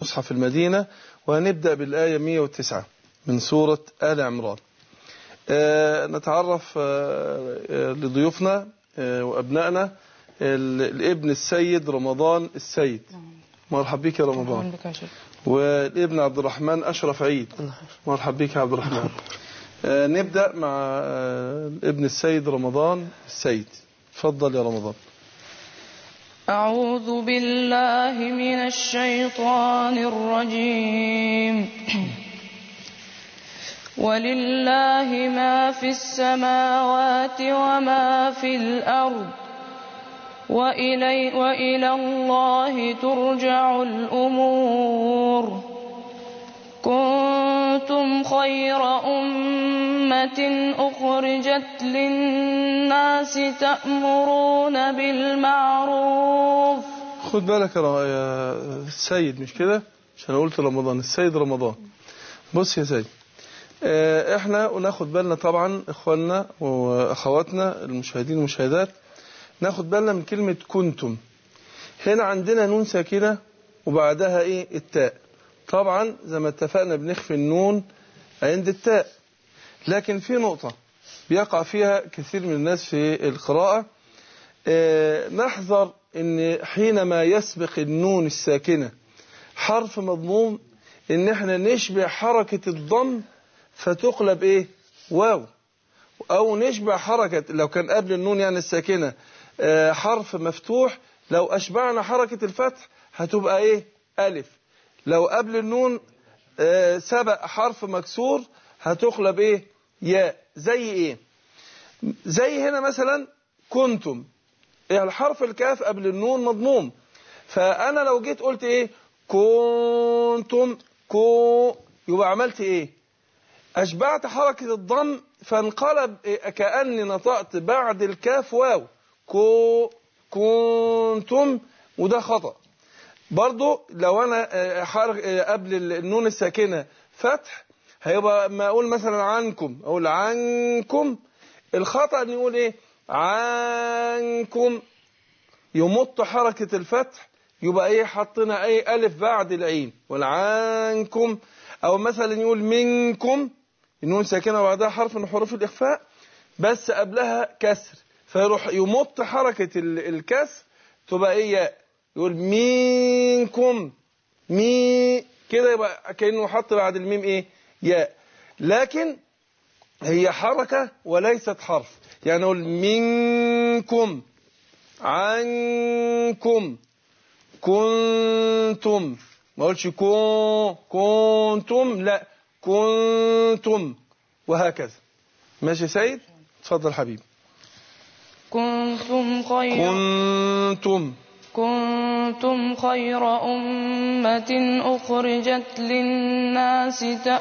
مصحف المدينة، وهنبدأ بالآية 109 من سورة آل عمران. نتعرف لضيوفنا وأبنائنا الابن السيد رمضان السيد. مرحبا بك يا رمضان. والابن عبد الرحمن أشرف عيد. مرحبا بك يا عبد الرحمن. نبدأ مع الابن السيد رمضان السيد. تفضل يا رمضان. أعوذ بالله من الشيطان الرجيم. ولله ما في السماوات وما في الأرض وإلى الله ترجع الأمور. كنتم خير أمة أخرجت للناس تأمرون بالمعروف. خد بالك يا السيد، مش كده؟ عشان قلت رمضان السيد رمضان. بص يا سيد، احنا وناخد بالنا طبعا اخواننا واخواتنا المشاهدين والمشاهدات، ناخد بالنا من كلمة كنتم. هنا عندنا نون ساكنة وبعدها ايه؟ التاء. طبعا زي ما اتفقنا بنخفي النون عند التاء، لكن في نقطة بيقع فيها كثير من الناس في القراءة. نحذر ان حينما يسبق النون الساكنة حرف مضموم ان احنا نشبع حركة الضم فتقلب ايه؟ واو. او نشبع حركة لو كان قبل النون يعني الساكنة حرف مفتوح، لو اشبعنا حركة الفتح هتبقى ايه؟ الف. لو قبل النون سبق حرف مكسور هتقلب ايه؟ ياء. زي ايه؟ زي هنا مثلا كنتم، الحرف الكاف قبل النون مضموم، فانا لو جيت قلت ايه؟ كنتم يبقى عملت ايه؟ اشبعت حركة الضم فانقلب كأني نطقت بعد الكاف واو. كنتم، وده خطأ. برضو لو انا قبل النون الساكنة فتح هيبقى ما اقول مثلا عنكم اقول عنكم، الخطأ ان يقول ايه؟ عنكم، يمط حركة الفتح يبقى ايه؟ حطنا ايه؟ الف بعد العين. والعنكم. او مثلا يقول منكم، النون ساكنة وبعدها حرف من حروف الاخفاء بس قبلها كسر، فيروح يمط حركة الكسر تبقى ايه؟ ياء. يقول منكم كده، يبقى كأنه حط بعد الميم ايه؟ ياء. لكن هي حركة وليست حرف. يعني نقول منكم، عنكم، كنتم. ما اقولش كنتم، لا كنتم، وهكذا. ماشي يا سيد؟ اتفضل حبيبي. كنتم خير أمة أخرجت للناس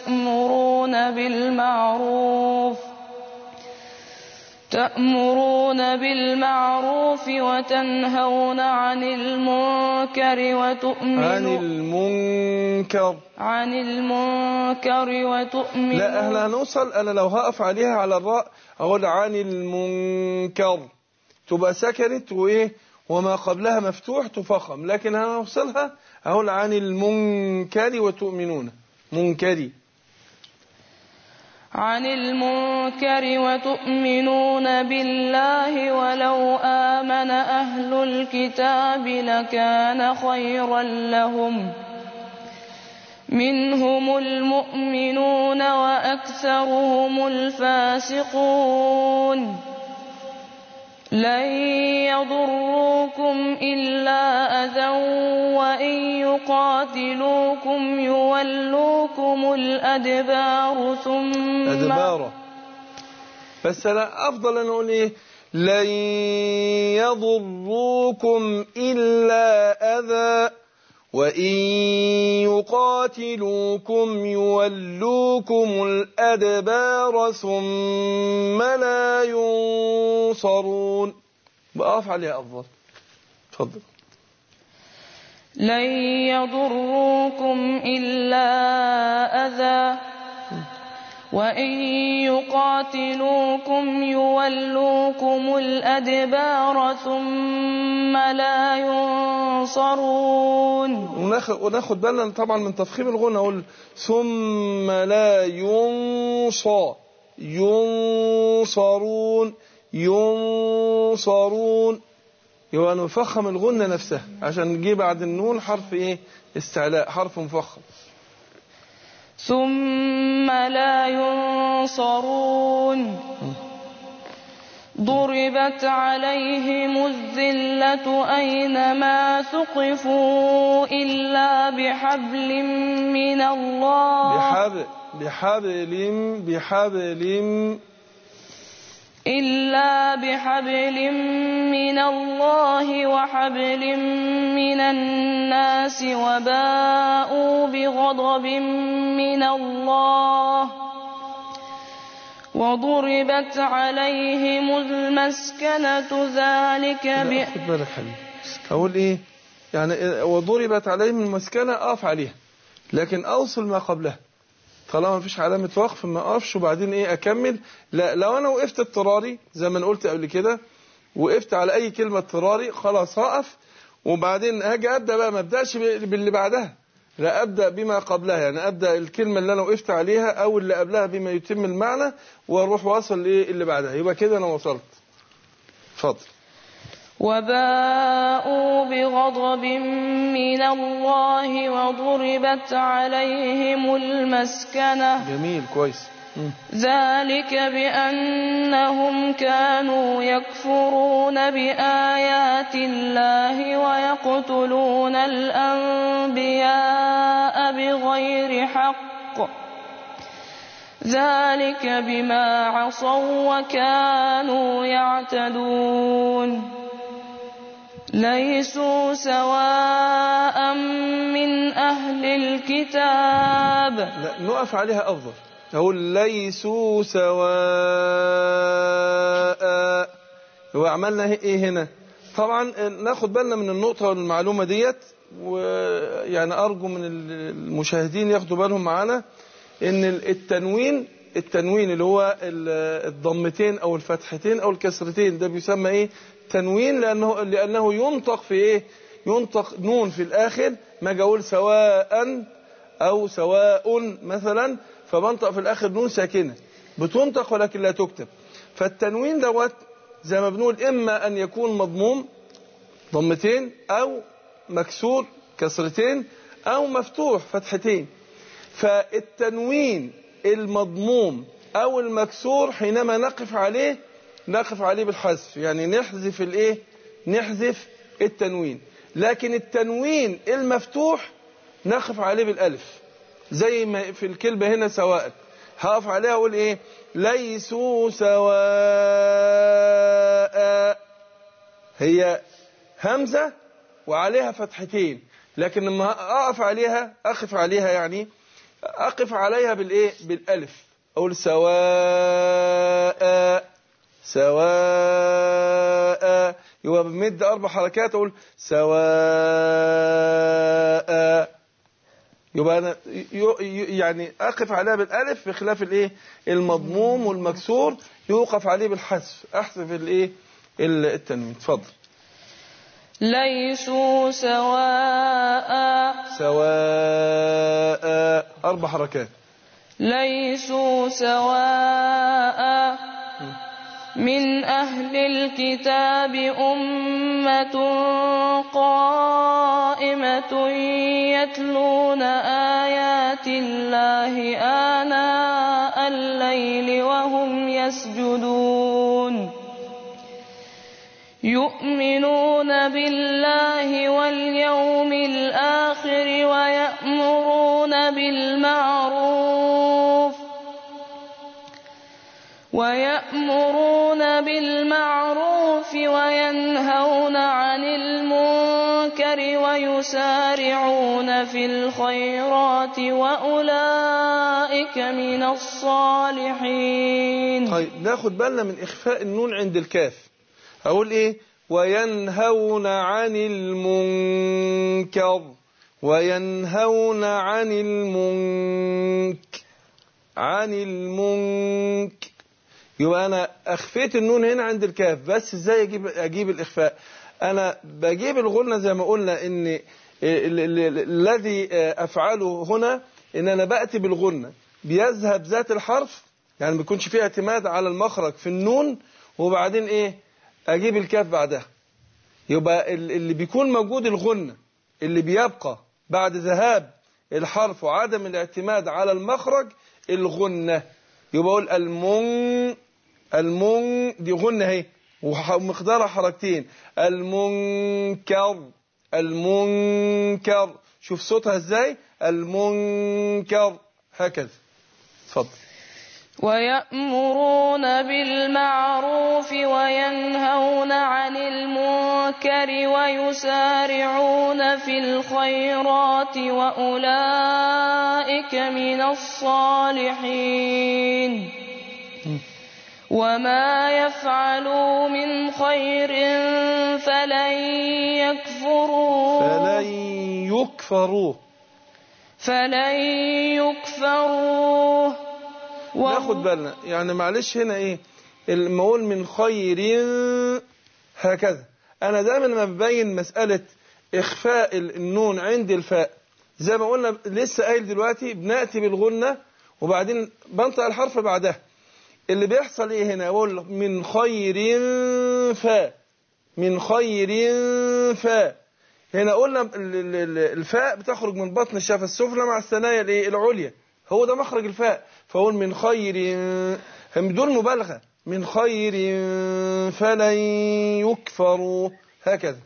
تأمرون بالمعروف وتنهون عن المنكر وتؤمنون. لا احنا هنوصل، انا لو هقف عليها على الراء اقول عن المنكر تبقى سكنت وايه وما قبلها مفتوح تفخم، لكن هنوصلها اقول عن المنكر وتؤمنون. منكري. عن المنكر وتؤمنون بالله ولو آمن أهل الكتاب لكان خيرا لهم منهم المؤمنون وأكثرهم الفاسقون. لن يضروكم إلا أذى وإن يقاتلوكم يولوكم الأدبار بس أنا أفضل أن أقول إيه؟ لن يضروكم إلا أذى وإن يقاتلوكم يولوكم الأدبار ثم لا ينصرون. بقف عليها أفضل. تفضل. لن يضروكم إلا أذى وإن يقاتلوكم يولوكم الأدبار ثم لا ينصرون. وناخد بالنا طبعا من تفخيم الغنى، نقول ثم لا ينصرون يبقى نفخم الغنى نفسها عشان نجي بعد النون حرف ايه؟ استعلاء، حرف مفخم. ثم لا ينصرون. ضربت عليهم الذلة أينما ثقفوا إلا بحبل من الله من الله وحبل من الناس وباءوا بغضب من الله وضربت عليهم المسكنة ذلك خد بالك حبيبي، أقول إيه يعني وضربت عليهم المسكنة أقف عليها، لكن أوصل ما قبلها طالما ما فيش علامة وقف ما أقفش وبعدين إيه أكمل. لا، لو أنا وقفت اضطراري زي ما أنا قلت قبل كده، وقفت على أي كلمة اضطراري خلاص هقف، وبعدين هاجي أبدأ بقى، ما أبدأش باللي بعدها، لا أبدأ بما قبلها، يعني أبدأ الكلمة اللي أنا وقفت عليها أو اللي قبلها بما يتم المعنى، وأروح واصل لإيه اللي بعدها، يبقى كده أنا وصلت. اتفضل. وباءوا بغضب من الله وضربت عليهم المسكنة. جميل، كويس. ذلك بأنهم كانوا يكفرون بآيات الله ويقتلون الأنبياء بغير حق ذلك بما عصوا وكانوا يعتدون. ليسوا سواء من أهل الكتاب. لا، نقف عليها أفضل، أقول ليسوا سواء. هو عملنا إيه هنا؟ طبعا ناخد بالنا من النقطة والمعلومة ديت، ويعني أرجو من المشاهدين ياخدوا بالهم معانا إن التنوين اللي هو الضمتين أو الفتحتين أو الكسرتين ده بيسمى إيه؟ تنوين، لأنه ينطق في إيه؟ ينطق نون في الآخر، ما أقول سواء أو سواء مثلا، فبنطق في الآخر نون ساكنة بتنطق ولكن لا تكتب. فالتنوين دوت زي ما بنقول إما أن يكون مضموم ضمتين، أو مكسور كسرتين، أو مفتوح فتحتين. فالتنوين المضموم أو المكسور حينما نقف عليه بالحذف، يعني نحذف الايه؟ نحذف التنوين. لكن التنوين المفتوح نقف عليه بالالف، زي ما في الكلمة هنا سواء، هقف عليها اقول ايه؟ ليسوا سواء، هي همزة وعليها فتحتين، لكن لما اقف عليها يعني اقف عليها بالايه؟ بالالف، اقول سواء. يبقى بمد 4 حركات اقول سواء، يبقى انا يعني اقف عليها بالالف، بخلاف الايه؟ المضموم والمكسور يوقف عليه بالحذف، احذف الايه؟ التنوين. اتفضل. ليسوا سواء 4 حركات. ليسوا سواء من أهل الكتاب أمة قائمة يتلون آيات الله آناء الليل وهم يسجدون يؤمنون بالله واليوم الآخر ويأمرون بالمعروف وينهون عن المنكر ويسارعون في الخيرات وأولئك من الصالحين. طيب ناخد بالنا من إخفاء النون عند الكاف، أقول إيه؟ وينهون عن المنكر، وينهون عن المنكر، عن المنكر. يبقى أنا أخفيت النون هنا عند الكاف، بس إزاي أجيب الإخفاء؟ أنا بجيب الغنة زي ما قلنا إن الذي أفعله هنا إن أنا بأتي بالغنة بيذهب ذات الحرف، يعني ما بيكونش فيه اعتماد على المخرج في النون، وبعدين إيه أجيب الكاف بعدها. يبقى اللي بيكون موجود الغنة اللي بيبقى بعد ذهاب الحرف وعدم الاعتماد على المخرج الغنة. يبقى أقول المن دي غنة اهي ومقدارها حركتين. المنكر شوف صوتها ازاي، المنكر هكذا. اتفضل. ويأمرون بالمعروف وينهون عن المنكر ويسارعون في الخيرات وأولئك من الصالحين وما يفعلوا من خير فلن يكفروه. ناخد بالنا يعني معلش هنا ايه المقول من خير هكذا. انا دايما لما ببين مسألة اخفاء النون عند الفاء زي ما قلنا لسه قايل دلوقتي بنأتي بالغنة وبعدين بنطق الحرف بعدها. اللي بيحصل ايه هنا؟ اقول من خير فاء. هنا قلنا الفاء بتخرج من بطن الشفة السفلى مع الثنايا العليا، هو ده مخرج الفاء. فأقول من خير بدون مبالغة، من خير فلن يكفروا هكذا.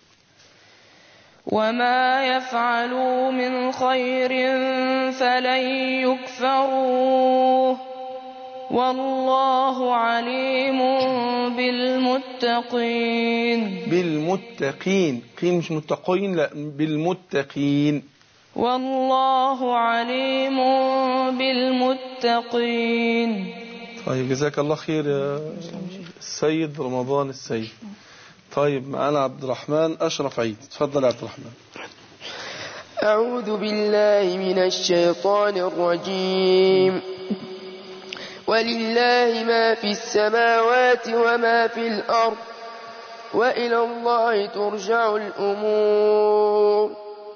وما يفعلوا من خير فلن يكفروه والله عليم بالمتقين. قين مش متقين، لا بالمتقين. والله عليم بالمتقين. طيب جزاك الله خير يا السيد رمضان السيد. طيب معنا عبد الرحمن أشرف عيد. تفضل يا عبد الرحمن. أعوذ بالله من الشيطان الرجيم. ولله ما في السماوات وما في الأرض وإلى الله ترجع الأمور.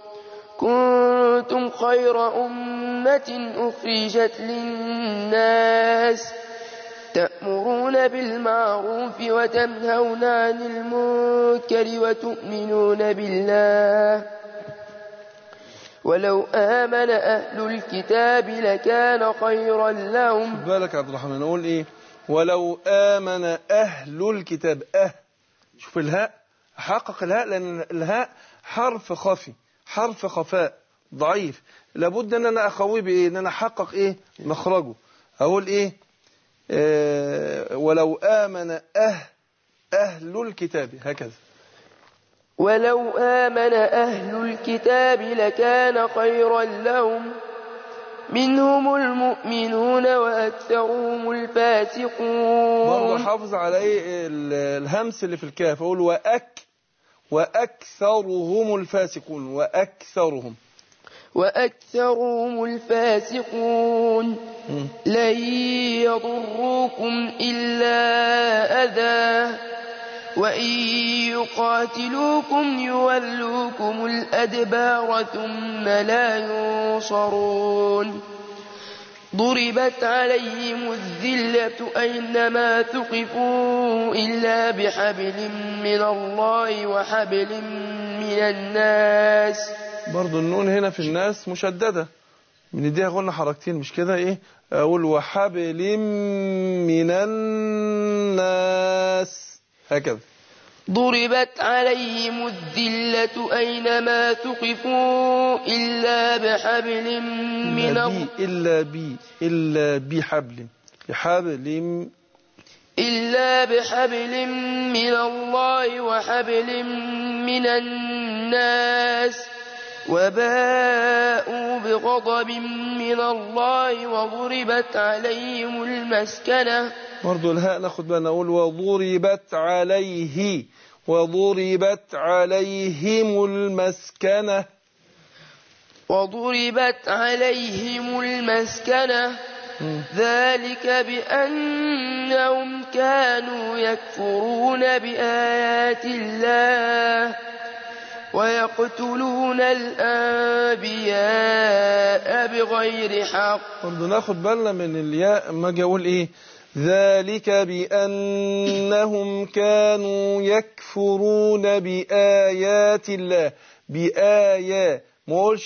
كنتم خير أمة أخرجت للناس تأمرون بالمعروف وتنهون عن المنكر وتؤمنون بالله ولو آمن أهل الكتاب لكان خيرا لهم. بالك عبد الرحمن نقول إيه؟ ولو آمن أهل الكتاب. شوف الهاء، حقق الهاء لأن الهاء حرف خفي، حرف خفاء ضعيف، لابد أن أنا أخويه بإيه؟ أن أنا أحقق إيه؟ مخرجه. أقول إيه؟ ولو آمن أهل الكتاب هكذا. ولو آمن أهل الكتاب لكان خيرا لهم منهم المؤمنون وأكثرهم الفاسقون. برضه حافظ على إيه الهمس اللي في الكاف. أقول وأكثرهم الفاسقون. وأكثرهم الفاسقون. لن يضروكم إلا أذى وإن يقاتلوكم يولوكم الأدبار ثم لا ينصرون. ضربت عليهم الذلة أينما ثقفوا إلا بحبل من الله وحبل من الناس. برضو النون هنا في الناس مشددة، بنديها قلنا حركتين مش كده ايه؟ اقول وحبل من الناس هكذا. ضربت عليهم الذلة أينما ثقفوا إلا بحبل من الله إلا بحبل من الله وحبل من الناس وباءوا بغضب من الله وضربت عليهم المسكنة. برضو الهاء ناخد بالنا نقول وضربت عليهم المسكنة. ذلك بأنهم كانوا يكفرون بآيات الله ويقتلون الأنبياء بغير حق. برضه ناخد بالنا من الياء اما اجي اقول ايه ذلك بأنهم كانوا يكفرون بآيات الله. بآيات ما اقولش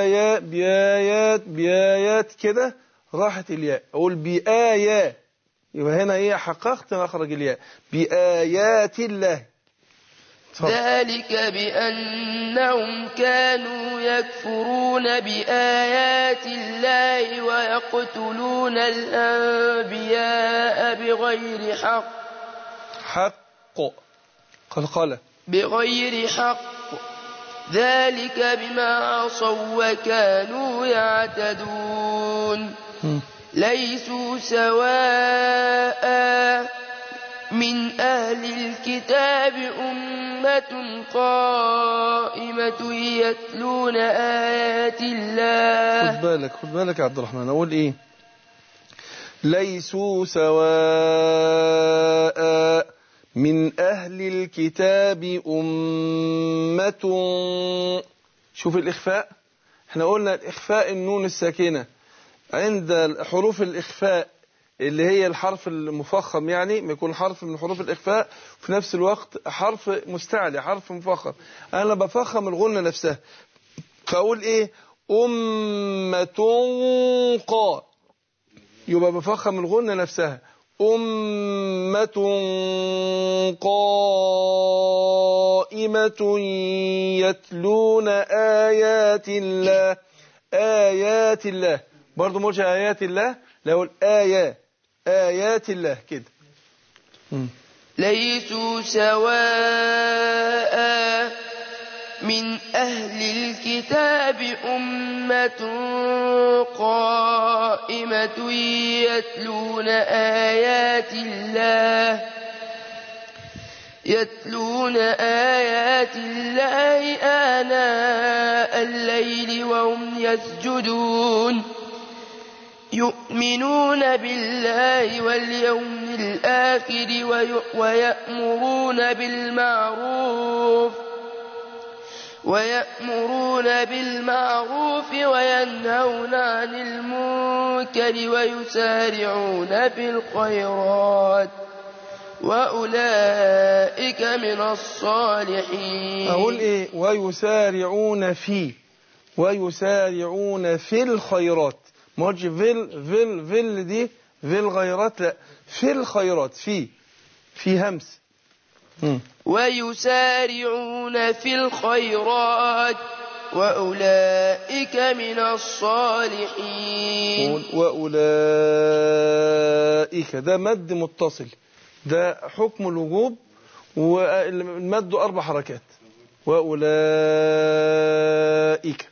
بآيات كده راحت الياء، اقول بآيات يبقى هنا ايه حققت مخرج الياء. بآيات الله. ذلك بأنهم كانوا يكفرون بآيات الله ويقتلون الأنبياء بغير حق قلقلة بغير حق ذلك بما عصوا وكانوا يعتدون. ليسوا سواء من أهل الكتاب أمة قائمة يتلون آيات الله. خد بالك يا عبد الرحمن، أقول إيه ليسوا سواء من أهل الكتاب أمة. شوف الإخفاء، احنا قلنا الإخفاء النون الساكنة عند حروف الإخفاء اللي هي الحرف المفخم، يعني ما يكون حرف من حروف الإخفاء في نفس الوقت حرف مستعلي حرف مفخم. أنا بفخم الغنة نفسها، فأقول إيه أمة قا، يبقى بفخم الغنة نفسها أمة قائمة يتلون آيات الله. آيات الله برضو مش آيات الله، لو آيات الله كده. ليسوا سواء من أهل الكتاب أمة قائمة يتلون آيات الله آناء الليل وهم يسجدون يؤمنون بالله واليوم الآخر ويأمرون بالمعروف وينهون عن المنكر ويسارعون في الخيرات وأولئك من الصالحين. أقول إيه ويسارعون في الخيرات، ما قلتش فيل دي في الغيرات، لا في الخيرات، في همس. ويسارعون في الخيرات وأولئك من الصالحين. وأولئك ده مد متصل، ده حكم الوجوب والمد 4 حركات. وأولئك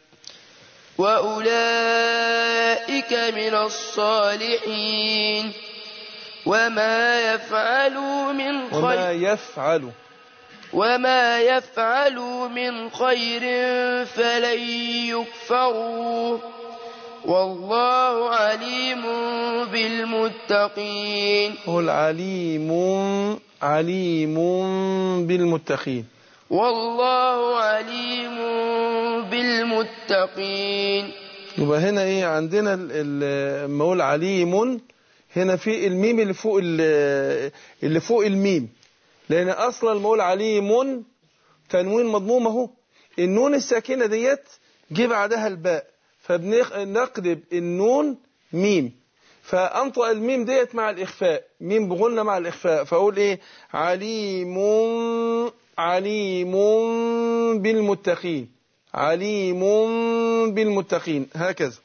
من الصالحين. وما يفعلوا من خير فلن يكفروا والله عليم بالمتقين. قل عليم بالمتقين. والله عليم بالمتقين. يبقى هنا ايه عندنا لما اقول عليم هنا في الميم اللي فوق الميم، لان اصلا لما اقول عليم تنوين مضموم اهو، النون الساكنه ديت جه بعدها الباء، فبنقلب النون ميم، فانطق الميم ديت مع الاخفاء، ميم بغنى مع الاخفاء، فاقول ايه عليم بالمتقين. عليم بالمتقين هكذا.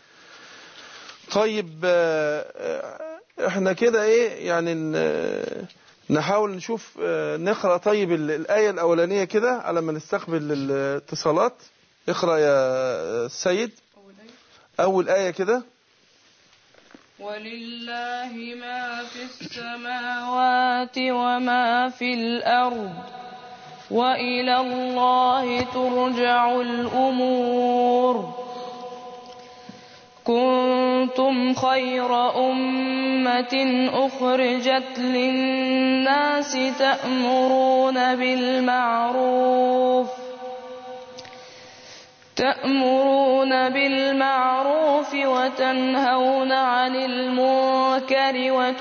طيب احنا كده ايه يعني نحاول نشوف نقرأ طيب الآية الأولانية كده على ما نستقبل الاتصالات. اقرأ يا سيد أول آية كده. ولله ما في السماوات وما في الأرض وإلى الله ترجع الأمور. كنتم كنتم خير أمة أخرجت للناس تأمرون بالمعروف وتنهون عن المنكر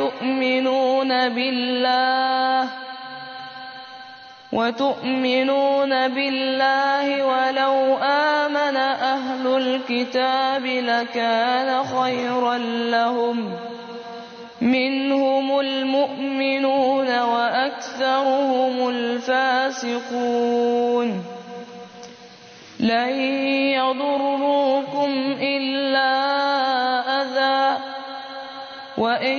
وتؤمنون بالله ولو آمن أهل الكتاب لكان خيرا لهم منهم المؤمنون وأكثرهم الفاسقون لن يضروكم إلا أذى وإن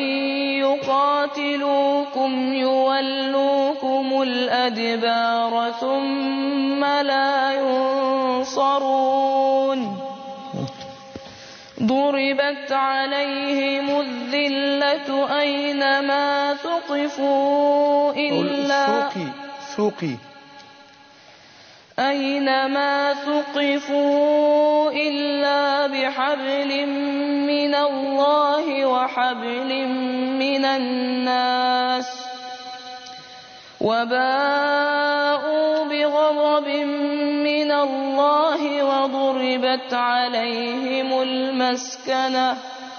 يقاتلوكم يولوكم الأدبار ثم لا ينصرون ضربت عليهم الذلة أينما ثقفوا إلا بحبل من الله وحبل من الناس وباءوا بغضب من الله وضربت عليهم المسكنة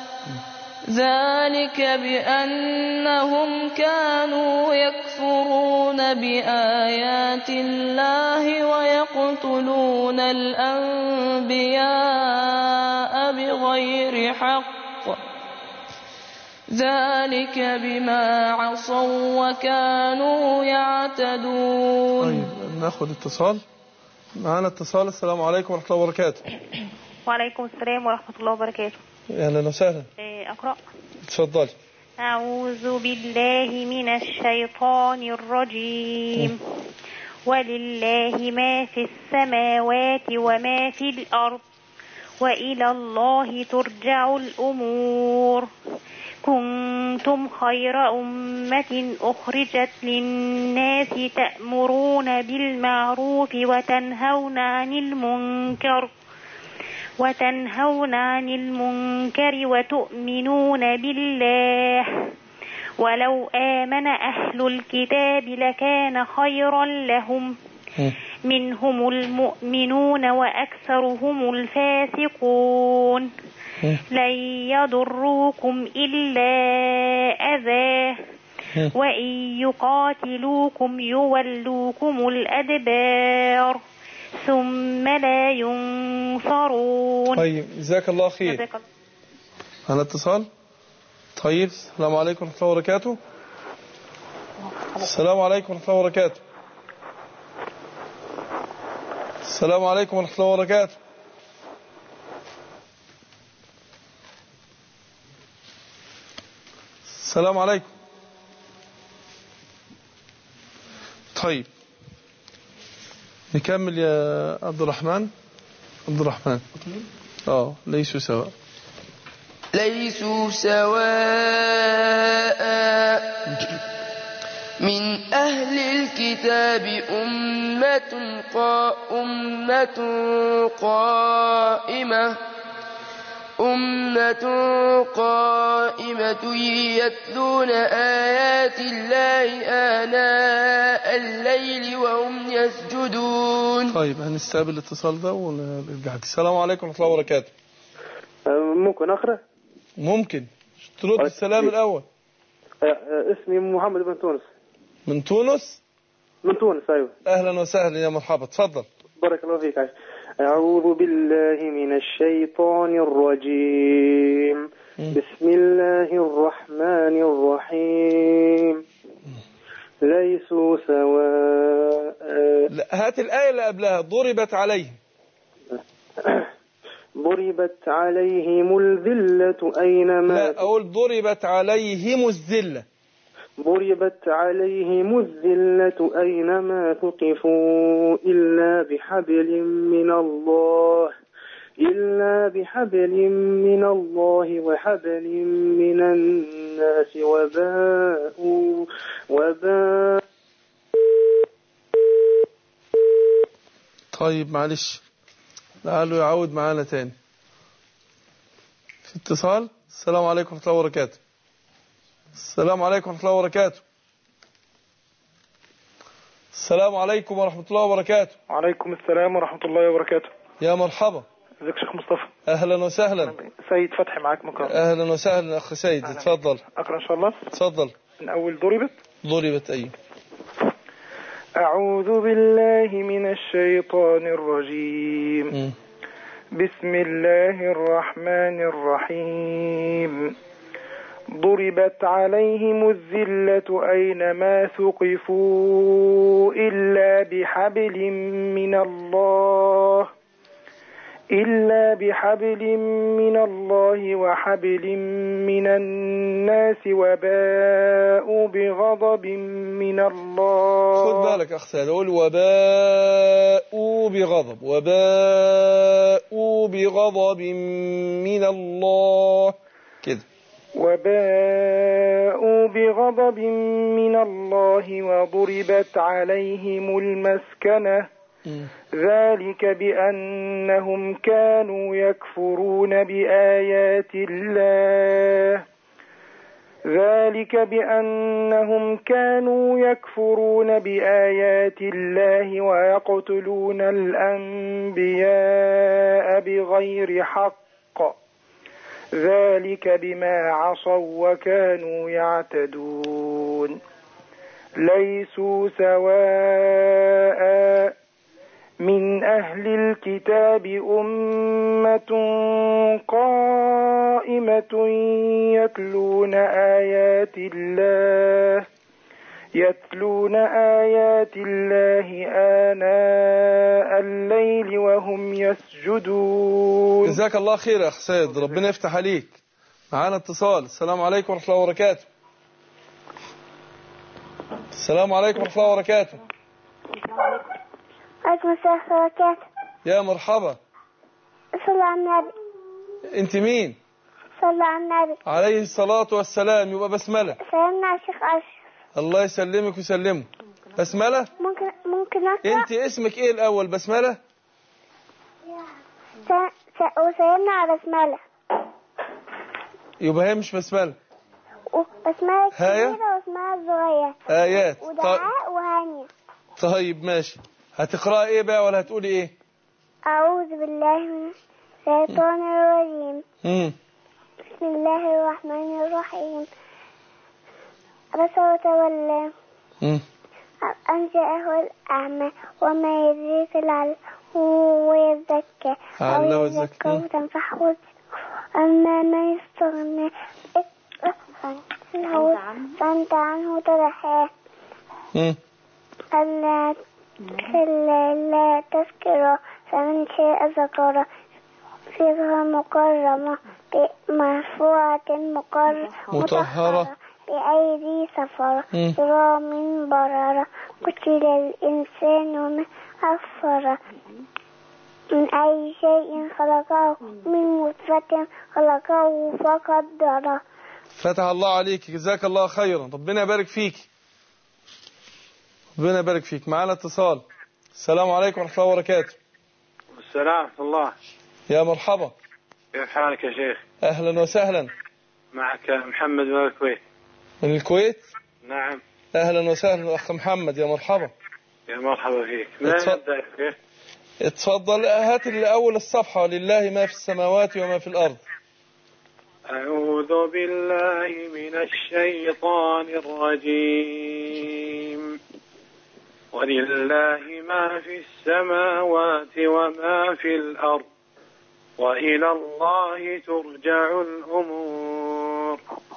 ذلك بأنهم كانوا يكفرون بآيات الله ويقتلون الأنبياء بغير حق ذلك بما عصوا وكانوا يعتدون. طيب ناخد اتصال. معانا اتصال. السلام عليكم ورحمة الله وبركاته. وعليكم السلام ورحمة الله وبركاته. أهلا وسهلا. أقرأ. تفضل. أعوذ بالله من الشيطان الرجيم. ولله ما في السماوات وما في الأرض وإلى الله ترجع الأمور. كنتم خير أمة أخرجت للناس تأمرون بالمعروف وتنهون عن المنكر وتؤمنون بالله ولو آمن أهل الكتاب لكان خيرا لهم منهم المؤمنون وأكثرهم الفاسقون لن يضروكم إلا أذى وإن يقاتلوكم يولوكم الأدبار ثم لا ينصرون. طيب جزاك الله خير. على اتصال. طيب السلام عليكم ورحمة الله وبركاته. السلام عليكم ورحمة الله وبركاته. السلام عليكم ورحمة الله وبركاته. السلام عليكم. طيب نكمل يا عبد الرحمن. ليسوا سواء. ليسوا سواء من أهل الكتاب أمة قائمة يتلون آيات الله آناء الليل وهم يسجدون. طيب هنستقبل الاتصال ده ونرجع. السلام عليكم ورحمة الله وبركاته. ممكن أقرأ؟ ممكن ترد السلام الأول. اسمي محمد بن تونس. من تونس؟ من تونس أيوة. أهلا وسهلا يا مرحبا. تفضل. بارك الله فيك. أعوذ بالله من الشيطان الرجيم. بسم الله الرحمن الرحيم. ليسوا سواء. لا هات الآية اللي قبلها. ضربت عليهم. ضربت عليهم الذلة أينما. لا أقول ضربت عليهم الذلة. ضربت عليهم الذلة أينما ثقفوا إلا بحبل من الله وحبل من الناس وباءوا. طيب معلش لعله يعود معانا تاني. في اتصال. السلام عليكم ورحمة الله وبركاته. السلام عليكم ورحمة الله وبركاته. السلام عليكم ورحمة الله وبركاته. وعليكم السلام ورحمة الله وبركاته. يا مرحبا. ازيك شيخ مصطفى؟ أهلا وسهلا. سيد فتحي معاك مكرم. أهلا وسهلا أخ سيد، اتفضل. أقرأ إن شاء الله. اتفضل. من أول ضربت. ضربت أيوه. أعوذ بالله من الشيطان الرجيم. بسم الله الرحمن الرحيم. ضربت عليهم الذلة أينما ثقفوا إلا بحبل من الله وحبل من الناس وباءوا بغضب من الله. خد بالك أخ سيد، أقول وباءوا بغضب من الله كده. وباءوا بغضب من الله وضربت عليهم المسكنة ذلك بأنهم كانوا يكفرون بآيات الله ويقتلون الأنبياء بغير حق ذلك بما عصوا وكانوا يعتدون. ليسوا سواء من أهل الكتاب أمة قائمة يتلون آيات الله آناء الليل وهم يسجدون. جزاك الله خير يا أخ سيد، ربنا يفتح عليك. معانا اتصال. السلام عليكم ورحمة الله وبركاته. السلام عليكم ورحمة الله وبركاته. عليكم السلام ورحمة الله وبركاته. يا مرحبا. صلى على النبي. انت مين؟ صلى على النبي عليه الصلاة والسلام. يبقى بسملة. سلمنا على الشيخ أشرف. الله يسلمك ويسلمه. بسملة. ممكن أقرأ؟ انت اسمك ايه الأول؟ بسملة. وسلمنا على بسملة. يبقى هي مش بسملة. بسملة هاية كبيرة واسمها الصغيرة. آيات. ودعاء وهانية. طيب ماشي. هتقرأ ايه بقى ولا هتقولي ايه؟ أعوذ بالله من الشيطان الرجيم. بسم الله الرحمن الرحيم. عبس وتولى أن جاءه الأعمى وما يدريك لعله يزكى أو يزكى فتنفعه. أما من يستغنى فأنت عنه تضحى. ألا لا تذكر فمن شاء ذكر فيها مكرمة مرفوعة مطهرة بأيدي سفرة كرام بررة. قتل الإنسان ما أكفر من أي شيء خلقه من نطفة خلقه فقدره. فتح الله عليك، جزاك الله خيرا، ربنا يبارك فيك. ربنا يبارك فيك. معانا اتصال. السلام عليكم ورحمة الله وبركاته. السلام ورحمة الله. يا مرحبا. كيف حالك يا شيخ؟ أهلا وسهلا. معك محمد من الكويت. من الكويت؟ نعم. أهلا وسهلا أخ محمد، يا مرحبا. يا مرحبا فيك. من أين نبدأ فيه؟ اتفضل. هات لأول الصفحة. ولله ما في السماوات وما في الأرض. أعوذ بالله من الشيطان الرجيم. ولله ما في السماوات وما في الأرض وإلى الله ترجع الأمور.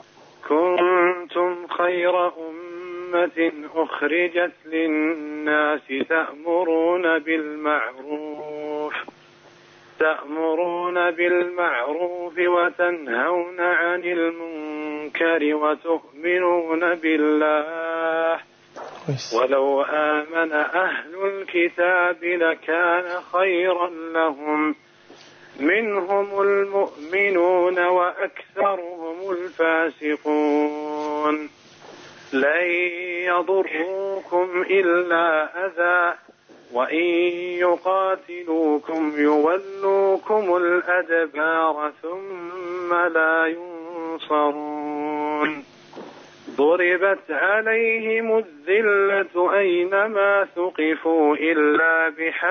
كنتم خير أمة أخرجت للناس تأمرون بالمعروف وتنهون عن المنكر وتؤمنون بالله. ولو آمن أهل الكتاب لكان خيرا لهم منهم المؤمنون وأكثرهم الفاسقون. لن يضروكم إلا أذى وإن يقاتلوكم يولوكم الأدبار ثم لا ينصرون ضربت عليهم الذلة أينما ثقفوا إلا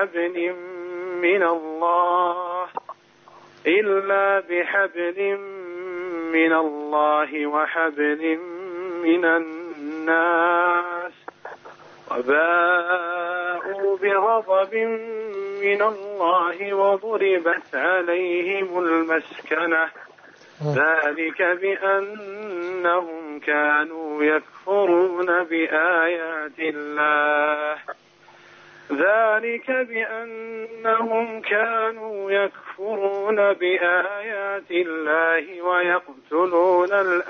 بحبل من الله وحبل من الناس وباءوا بغضب من الله وضربت عليهم المسكنة ذلك بأنهم كانوا يكفرون بآيات الله ويقتلون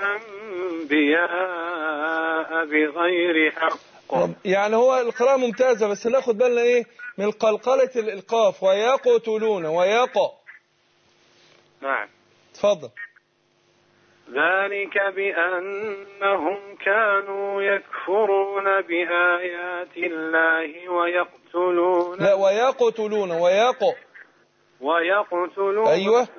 الأنبياء بغير حق. يعني هو القراءة ممتازة، بس ناخد بالنا ايه من قلقلة القاف. ويقتلون نعم اتفضل. ذلك بأنهم كانوا يكفرون بآيات الله ويقتلون أيوة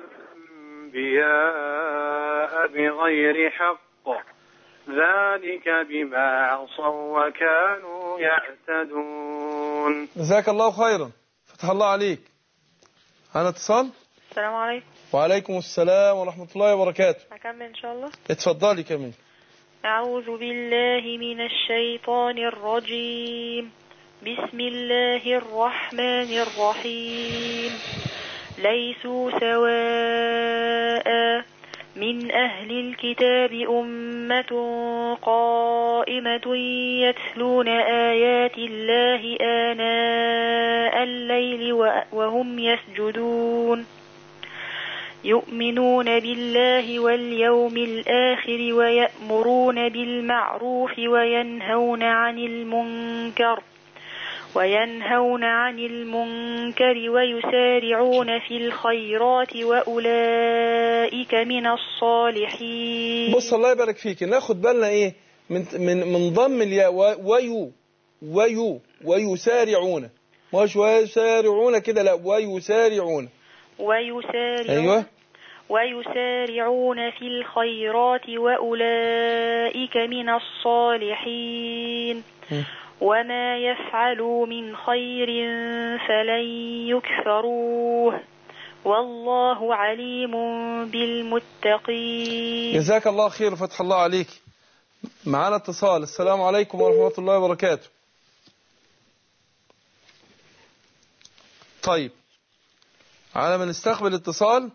الأنبياء بغير حق ذلك بما عصوا وكانوا يعتدون. جزاك الله خيرا، فتح الله عليك. أنا اتصال. السلام عليكم. وعليكم السلام ورحمة الله وبركاته. أكمل إن شاء الله. اتفضلي كمل. أعوذ بالله من الشيطان الرجيم. بسم الله الرحمن الرحيم. ليسوا سواء من أهل الكتاب أمة قائمة يتلون آيات الله آناء الليل وهم يسجدون يؤمنون بالله واليوم الآخر ويأمرون بالمعروف وينهون عن المنكر ويسارعون في الخيرات وأولئك من الصالحين. بص الله يبارك فيك، ناخد بالنا ايه من ضم الياء ويسارعون، مش ويسارعون كده، لا ويسارعون. أيوة. ويسارعون في الخيرات وأولئك من الصالحين. وما يفعلوا من خير فلن يكفروه والله عليم بالمتقين. جزاك الله خير، فتح الله عليك. معنا اتصال. السلام عليكم ورحمة الله وبركاته. طيب على ما نستقبل اتصال،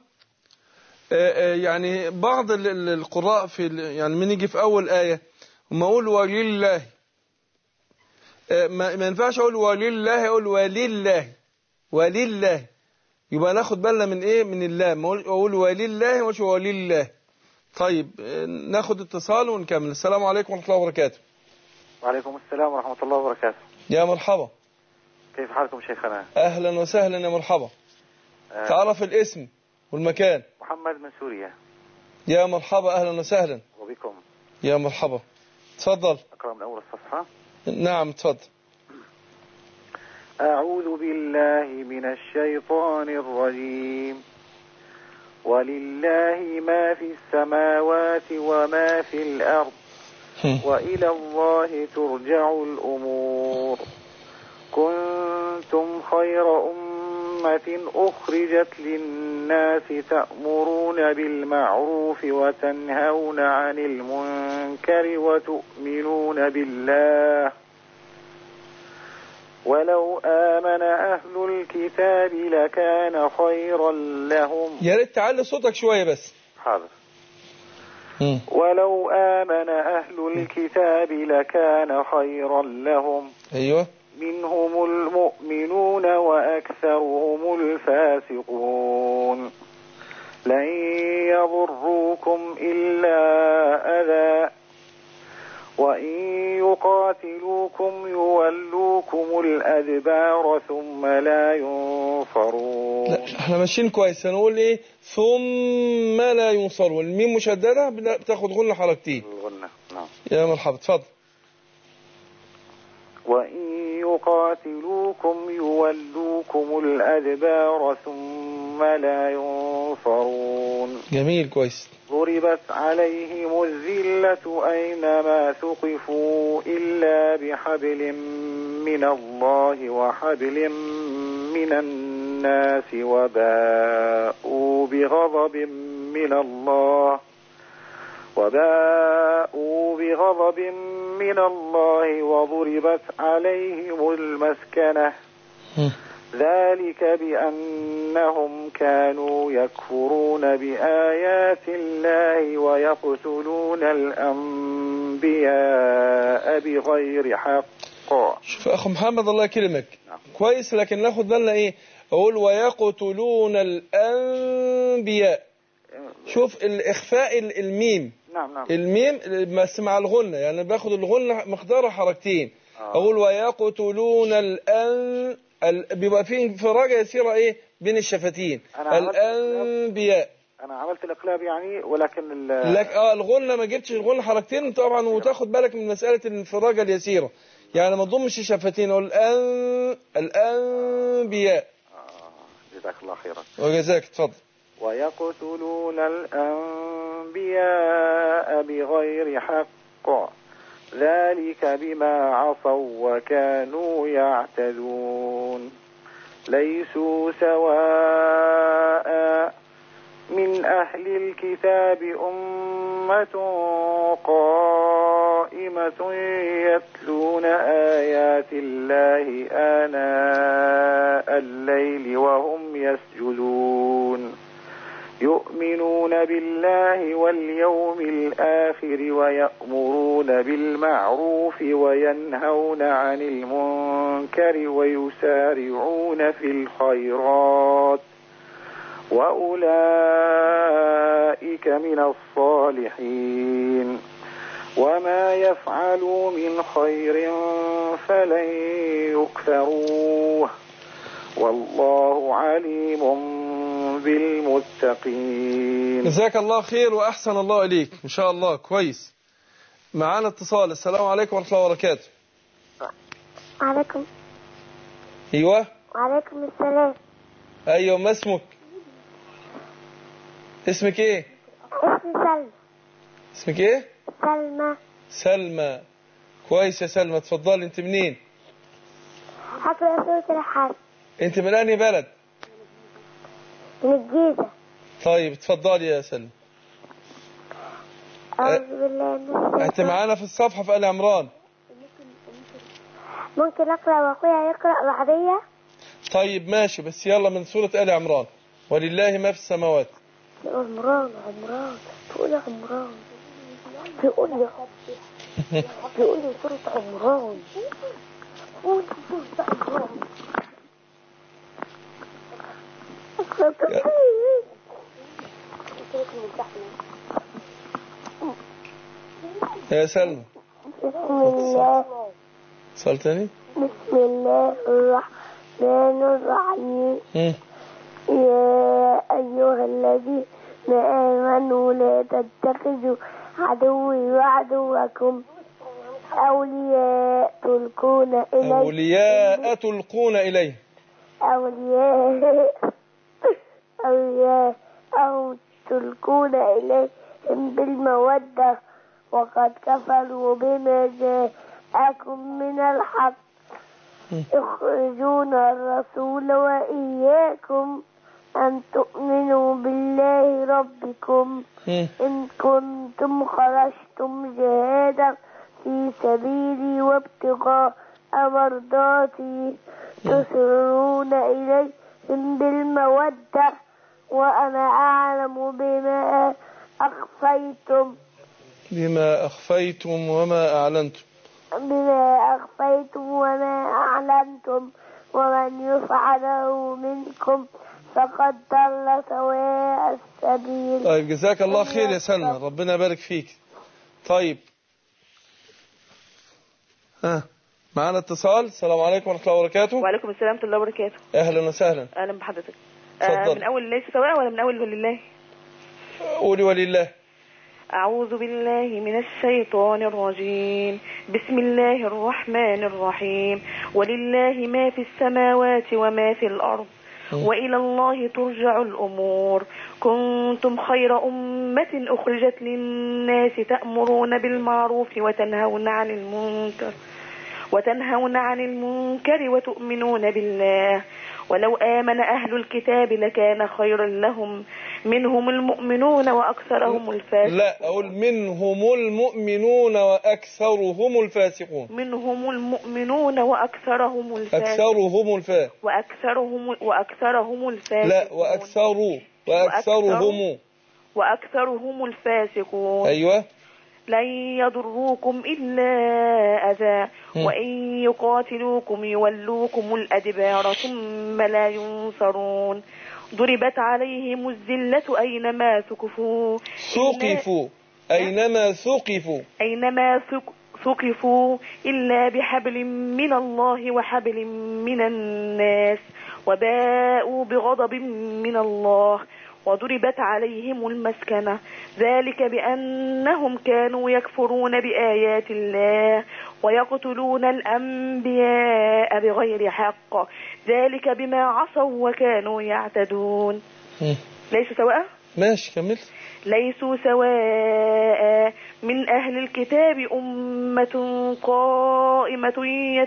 يعني بعض القراء يعني من يجي في أول آية وما أقول ولله، ما ينفعش أقول ولله، أقول ولله، يبقى ناخد بالنا من إيه، من اللام. أقول ولله مش ولله. طيب ناخد اتصال ونكمل. السلام عليكم ورحمة الله وبركاته. وعليكم السلام ورحمة الله وبركاته. يا مرحبا، كيف حالكم شيخنا؟ أهلا وسهلا يا مرحبا. تعرف الاسم والمكان؟ محمد من سوريا. يا مرحبا، أهلا وسهلا. وبكم. يا مرحبا، تفضل. أقرأ من أول الصفحة. نعم تفضل. أعوذ بالله من الشيطان الرجيم. ولله ما في السماوات وما في الأرض وإلى الله ترجع الأمور. كنتم خير أمة أخرجت للناس تأمرون بالمعروف وتنهون عن المنكر وتؤمنون بالله ولو آمن أهل الكتاب لكان خيرا لهم. يا ريت تعلي صوتك شوية بس. حاضر. ولو آمن أهل الكتاب لكان خيرا لهم. أيوة. منهم المؤمنون وأكثرهم الفاسقون. لن يضروكم إلا أذى وإن يقاتلوكم يولوكم الأدبار ثم لا ينصرون. لا احنا ماشيين كويس، هنقول ايه ثم لا ينصرون. الميم مشددة بتاخد غنة حركتين. غنة. نعم. يا مرحبا، اتفضل. وإن يقاتلوكم يولوكم الأدبار ثم لا ينصرون. جميل كويس. ضربت عليهم الذلة أينما ثقفوا إلا بحبل من الله وحبل من الناس وباءوا بغضب من الله وضربت عليهم المسكنة ذلك بأنهم كانوا يكفرون بآيات الله ويقتلون الأنبياء بغير حق. شوف أخو محمد الله يكرمك كويس، لكن ناخد بالنا إيه؟ أقول ويقتلون الأنبياء. شوف الإخفاء الميم. نعم. الميم بس مع الغنة، يعني باخد الغنة مقدارها حركتين. أقول ويقتلون بيبقى فيه انفراجة يسيرة إيه بين الشفتين. الأنبياء. أنا عملت الإقلاب يعني، ولكن الغنة ما جبتش الغنة حركتين طبعا، وتاخد بالك من مسألة الانفراجة اليسيرة، يعني ما تضمش الشفتين. أقول الأنبياء. جزاك الله خيرا. وجزاك. اتفضل. ويقتلون الأنبياء بغير حق ذلك بما عصوا وكانوا يعتدون. ليسوا سواء من أهل الكتاب أمة قائمة يتلون آيات الله آناء الليل وهم يسجدون يؤمنون بالله واليوم الآخر ويأمرون بالمعروف وينهون عن المنكر ويسارعون في الخيرات وأولئك من الصالحين وما يفعلوا من خير فلن يكفروه والله عليم بالمتقين. جزاك الله خير وأحسن الله إليك إن شاء الله. كويس. معانا اتصال. السلام عليكم ورحمة الله وبركاته. عليكم. أيوة. وعليكم السلام. أيوة. ما اسمك؟ اسمك إيه؟ اسمي سلمى. اسمك إيه؟ سلمى. سلمى. كويس يا سلمى. اتفضلي. أنت منين؟ هقرأ سورة الحج. أنت من أنهي بلد؟ من الجيزة. طيب اتفضلي يا سلمى. أعوذ بالله من الشيطان. أنت معانا في الصفحة في آل عمران. ممكن أقرأ وأخويا يقرأ بعدية؟ طيب ماشي، بس يلا من سورة آل عمران. ولله ما في السماوات. عمران تقول عمران بيقول لي سورة عمران. قول سورة عمران. يا سلمى. بسم الله. صل تاني. بسم الله الرحمن الرحيم. يا أيها الذين آمنوا لا تتخذوا عدوي وعدوكم أولياء تلقون إليه أو تلقون إليهم بالمودة وقد كفروا بما جاءكم من الحق يخرجون الرسول وإياكم أن تؤمنوا بالله ربكم إن كنتم خرجتم جهادا في سبيلي وابتغاء مرضاتي تسرون إليهم بالمودة وأنا أعلم بما أخفيتم وما أعلنتم ومن يفعله منكم فقد ضل سواء السبيل. طيب جزاك الله خير يا سلمى، ربنا يبارك فيك. طيب معنا اتصال. السلام عليكم ورحمة الله وبركاته. وعليكم السلام ورحمة الله وبركاته. أهلا وسهلا. أهلا بحضرتك. من أول ليس سواء ولا من أول ولله؟ قولي ولله. أعوذ بالله من الشيطان الرجيم. بسم الله الرحمن الرحيم. ولله ما في السماوات وما في الأرض وإلى الله ترجع الأمور. كنتم خير أمة أخرجت للناس تأمرون بالمعروف وتنهون عن المنكر وتؤمنون بالله. ولو آمن أهل الكتاب لكان خيرا لهم منهم المؤمنون وأكثرهم الفاسقون. لا، أقول منهم المؤمنون وأكثرهم الفاسقون. منهم المؤمنون وأكثرهم الفاسقون. أكثرهم الفاسقون. وأكثرهم الفاسقون. لا، وأكثرهم الفاسقون. أيوة. لن يضروكم إلا أذى وإن يقاتلوكم يولوكم الأدبار ثم لا ينصرون. ضربت عليهم الذلة أينما ثقفوا إلا بحبل من الله وحبل من الناس وباءوا بغضب من الله وضربت عليهم المسكنة ذلك بأنهم كانوا يكفرون بآيات الله ويقتلون الأنبياء بغير حق ذلك بما عصوا وكانوا يعتدون. ليسوا سواء؟ ماشي كمل. ليسوا سواء من أهل الكتاب أمة قائمة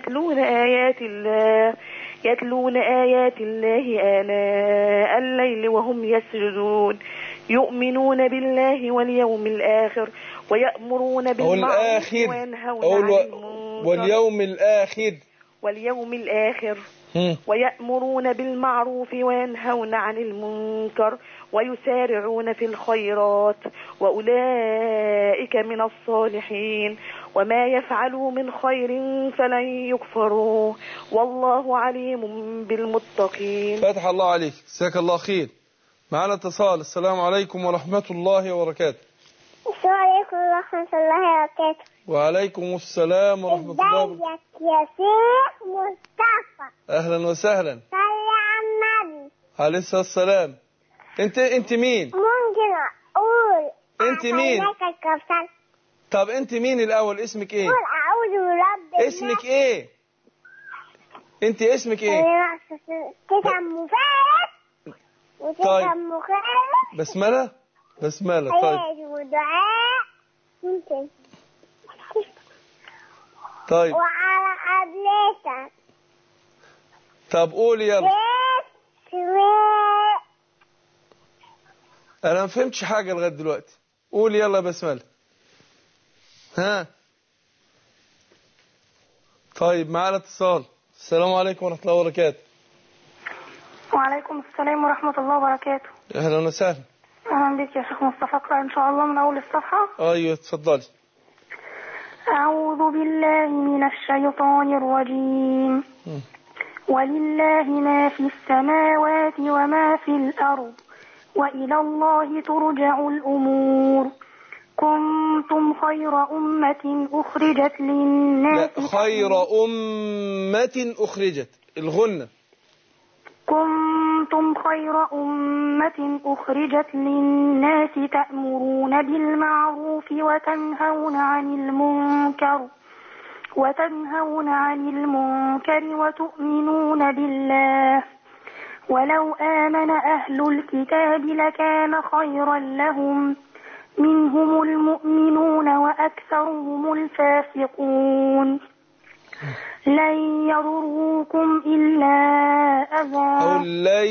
يتلون آيات الله آناء الليل وهم يسجدون يؤمنون بالله واليوم الآخر ويأمرون بالمعروف وينهون عن المنكر واليوم الآخر ويأمرون بالمعروف وينهون عن المنكر ويسارعون في الخيرات وأولئك من الصالحين وما يفعلوا من خير فلن يكفروه والله عليم بالمتقين. فتح الله عليك، جزاك الله خير. معنا اتصال. السلام عليكم ورحمة الله وبركاته. السلام عليكم ورحمة الله وبركاته. وعليكم السلام ورحمة الله وبركاته. ازيك يا شيخ مصطفى؟ أهلا وسهلا. صلي على النبي عليه الصلاة والسلام. انت مين؟ ممكن اقول انت مين؟ طب انت مين الاول؟ اسمك ايه؟ قول اعوذ برب اسمك ايه؟ انت اسمك ايه؟ كده مفارق وكده مخالف. بسملة. طيب ودعاء ممكن. طيب وعلى قبلتك. طب قولي يلا. انا ما فهمتش حاجة لغاية دلوقتي. قولي يلا بسملة. ها طيب معانا اتصال. السلام عليكم ورحمة الله وبركاته. وعليكم السلام ورحمة الله وبركاته. اهلا وسهلا. اهلا بك يا شيخ مصطفى. اقرأ ان شاء الله من اول الصفحة. ايوه اتفضلي. اعوذ بالله من الشيطان الرجيم. ولله ما في السماوات وما في الارض وإلى الله ترجع الأمور. كنتم خير أمة أخرجت للناس. لا، خير أمة أخرجت الغنة. كنتم خير أمة أخرجت للناس تأمرون بالمعروف وتنهون عن المنكر وتؤمنون بالله. ولو آمن أهل الكتاب لكان خيرا لهم منهم المؤمنون وأكثرهم الفاسقون. لن يضروكم إلا أذى. أو لن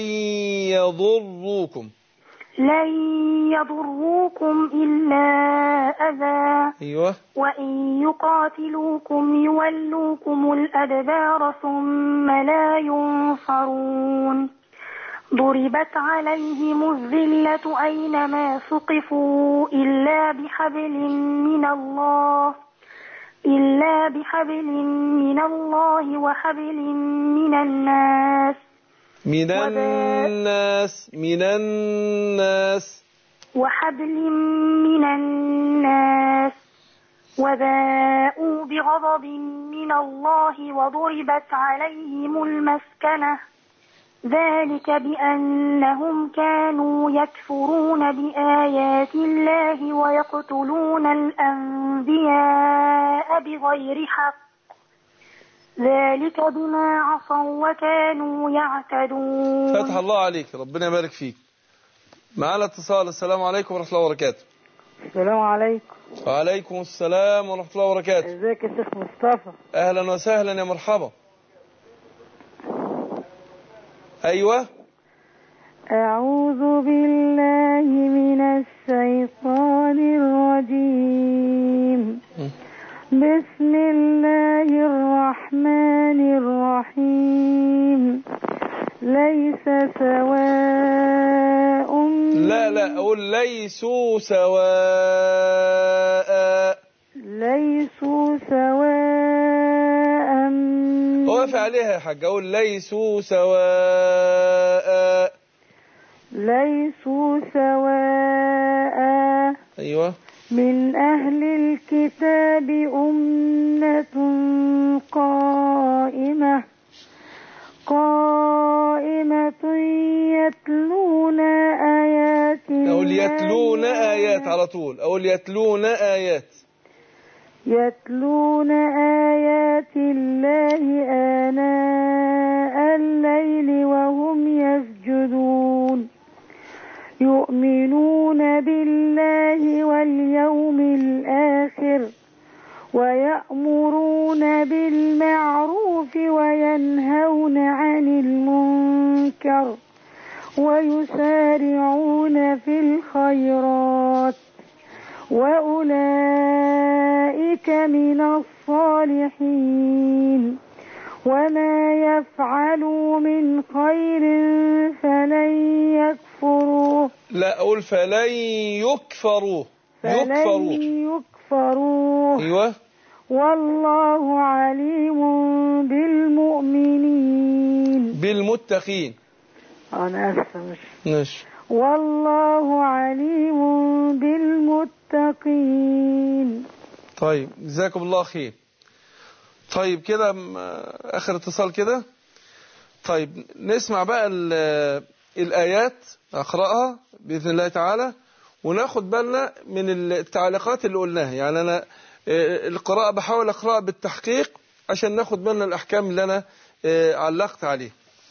يضروكم إلا أذى. أيوة. وإن يقاتلوكم يولوكم الأدبار ثم لا ينصرون. ضربت عليهم الذلة أينما ثقفوا إلا بحبل من الله وحبل من الناس وحبل من الناس وباءوا بغضب من الله وضربت عليهم المسكنة ذلك بأنهم كانوا يكفرون بآيات الله ويقتلون الأنبياء بغير حق ذلك بما عصوا وكانوا يعتدون. فتح الله عليك، ربنا يبارك فيك. معانا اتصال. السلام عليكم ورحمة الله وبركاته. السلام عليكم. وعليكم السلام ورحمة الله وبركاته. ازيك يا شيخ مصطفى؟ أهلا وسهلا يا مرحبا. أيوة. أعوذ بالله من الشيطان الرجيم. بسم الله الرحمن الرحيم. ليس سواء. لا أقول ليسوا سواء. ليسوا سواء. وقف عليها يا حاج. أقول ليسوا سواء. ليسوا سواء. أيوة. من أهل الكتاب أمة قائمة يتلون آيات الله. أقول يتلون آيات على طول. أقول يتلون آيات. يتلون آيات الله آناء الليل وهم يسجدون. يؤمنون بالله واليوم الآخر ويأمرون بالمعروف وينهون عن المنكر ويسارعون في الخيرات وأولئك من الصالحين. وما يفعلوا من خير فلن يكفروه. لا أقول فلن يكفروه. يكفروه. أيوة. والله عليم بالمؤمنين. بالمتقين. أنا أسف ماشي. والله عليم بالمتقين. طيب جزاكم الله خير. طيب كده آخر اتصال كده. طيب نسمع بقى الآيات، أقرأها بإذن الله تعالى، وناخد بالنا من التعليقات اللي قلناها. يعني أنا القراءة بحاول أقرأ بالتحقيق عشان ناخد بالنا الأحكام اللي أنا علقت عليه.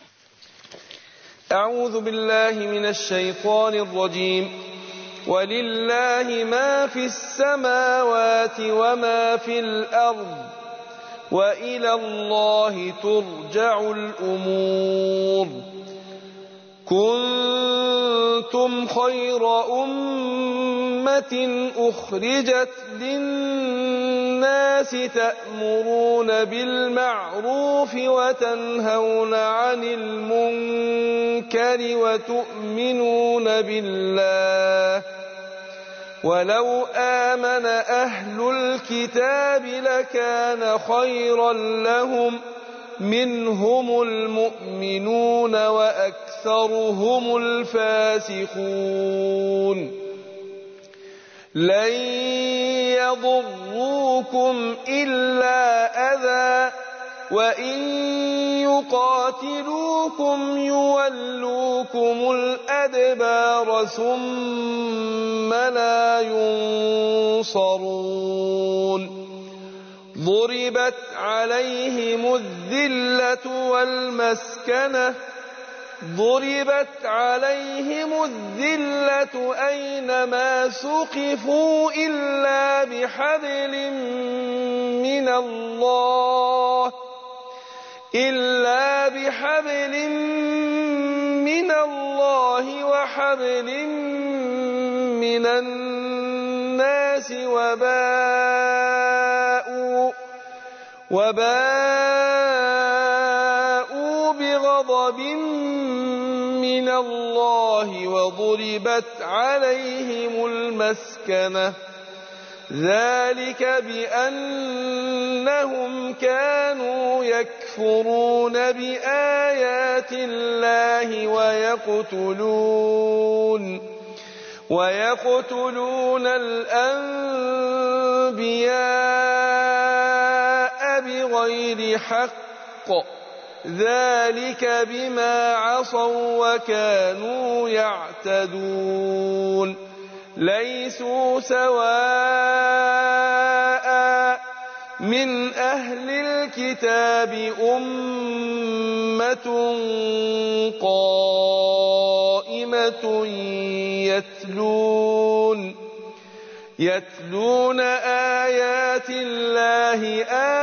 أعوذ بالله من الشيطان الرجيم. ولله ما في السماوات وما في الأرض وإلى الله ترجع الأمور. كنتم خير أمة أخرجت للناس تأمرون بالمعروف وتنهون عن المنكر وتؤمنون بالله. ولو آمن أهل الكتاب لكان خيرا لهم منهم المؤمنون وأكثرهم الفاسقون. لن يضروكم إلا أذى وإن يقاتلوكم يولوكم الأدبار ثم لا ينصرون. ضربت عليهم الذلة والمسكنة. ضربت عليهم الذلة أينما ثقفوا إلا بحبل من الله وحبل من الناس وباءوا بغضب من الله وضربت عليهم المسكنة. ذلك بأنهم كانوا يكفرون بآيات الله ويقتلون الأنبياء بغير حق. ذلك بما عصوا وكانوا يعتدون. ليسوا سواء من أهل الكتاب أمة قائمة يتلون آيات الله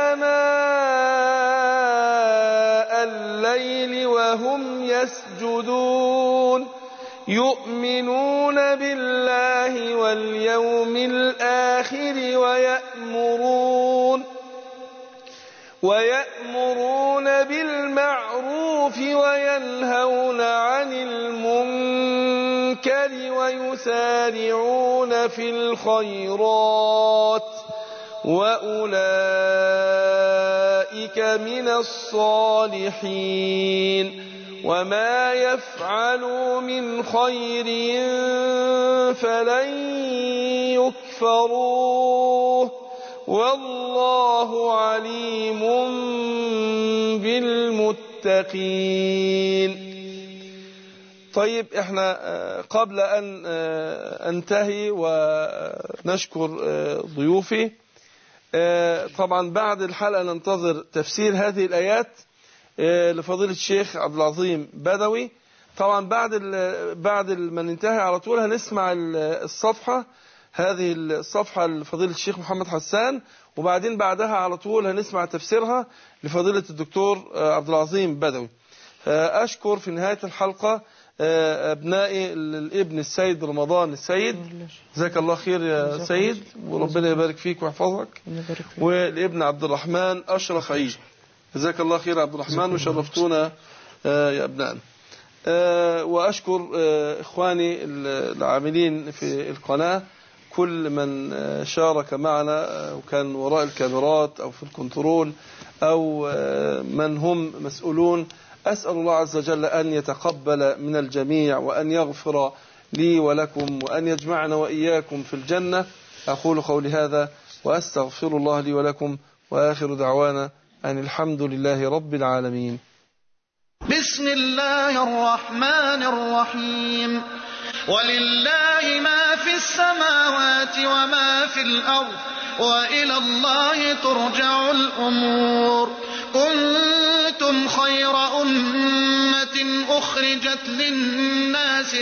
آناء الليل وهم يسجدون يؤمنون بالله واليوم الآخر ويأمرون بالمعروف وينهون عن المنكر ويسارعون في الخيرات وأولئك من الصالحين وما يفعلوا من خير فلن يكفروه والله عليم بالمتقين. طيب احنا قبل ان انتهي ونشكر ضيوفي، طبعا بعد الحلقة ننتظر تفسير هذه الآيات لفضيلة الشيخ عبد العظيم بدوي. طبعا بعد ما ننتهي على طول هنسمع الصفحة، هذه الصفحة لفضيلة الشيخ محمد حسان، وبعدين بعدها على طول هنسمع تفسيرها لفضيلة الدكتور عبد العظيم بدوي. أشكر في نهاية الحلقة أبنائي الابن السيد رمضان السيد، جزاك الله خير يا سيد وربنا يبارك فيك ويحفظك، والابن عبد الرحمن أشرف عيد، جزاك الله خير عبد الرحمن وشرفتونا يا أبنائنا. وأشكر إخواني العاملين في القناة، كل من شارك معنا وكان وراء الكاميرات أو في الكنترول أو من هم مسؤولون. أسأل الله عز وجل أن يتقبل من الجميع وأن يغفر لي ولكم وأن يجمعنا وإياكم في الجنة. أقول قولي هذا وأستغفر الله لي ولكم، وآخر دعوانا أن الحمد لله رب العالمين. بسم الله الرحمن الرحيم. ولله ما في السماوات وما في الأرض وإلى الله ترجع الأمور. كنتم خير أمة أخرجت للناس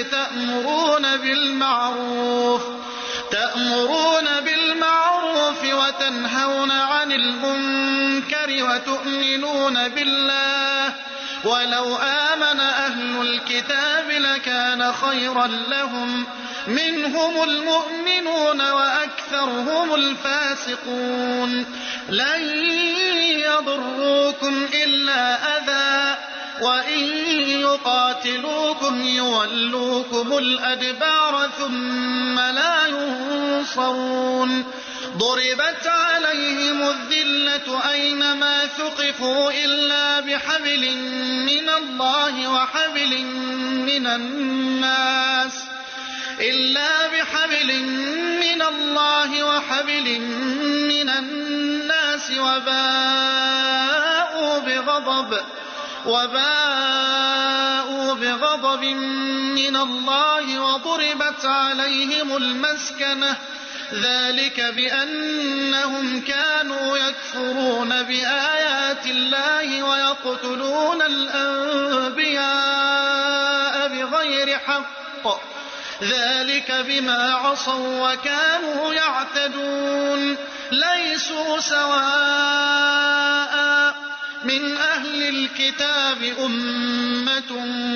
تأمرون بالمعروف وتنهون عن المنكر وتؤمنون بالله. ولو آمن أهل الكتاب لكان خيرا لهم، منهم المؤمنون وأكثرهم الفاسقون. لن يضروكم إلا أذى، وإن يقاتلوكم يولوكم الأدبار ثم لا ينصرون. ضربت عليهم الذلة أينما ثقفوا إلا بحبل من الله وحبل من الناس وباءوا بغضب من الله وضربت عليهم المسكنة. ذلك بأنهم كانوا يكفرون بآيات الله ويقتلون الأنبياء بغير حق. ذلك بما عصوا وكانوا يعتدون. ليسوا سواء من أهل الكتاب أمة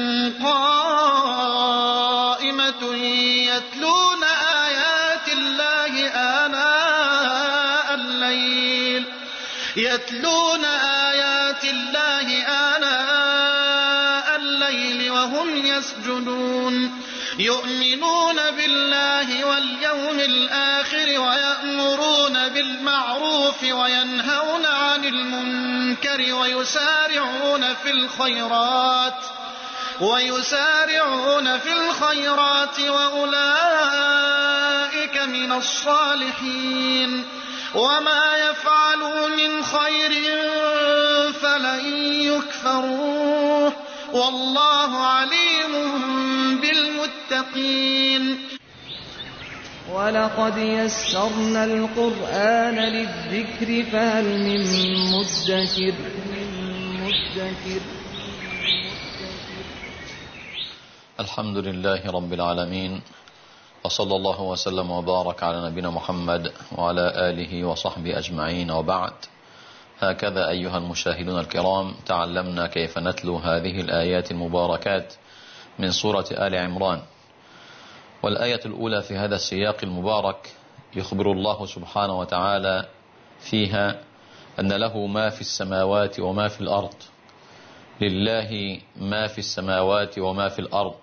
قائمة يتلون آيات الله آناء الليل وهم يسجدون يؤمنون بالله واليوم الآخر ويأمرون بالمعروف وينهون عن المنكر ويسارعون في الخيرات وأولئك من الصالحين. وما يفعلوا من خير فلن يكفروه والله عليم بالمتقين. ولقد يسرنا القرآن للذكر فهل من مدكر. الحمد لله رب العالمين، وصلى الله وسلم وبارك على نبينا محمد وعلى آله وصحبه أجمعين، وبعد. هكذا أيها المشاهدون الكرام تعلمنا كيف نتلو هذه الآيات المباركات من سورة آل عمران. والآية الأولى في هذا السياق المبارك يخبر الله سبحانه وتعالى فيها أن له ما في السماوات وما في الأرض. لله ما في السماوات وما في الأرض،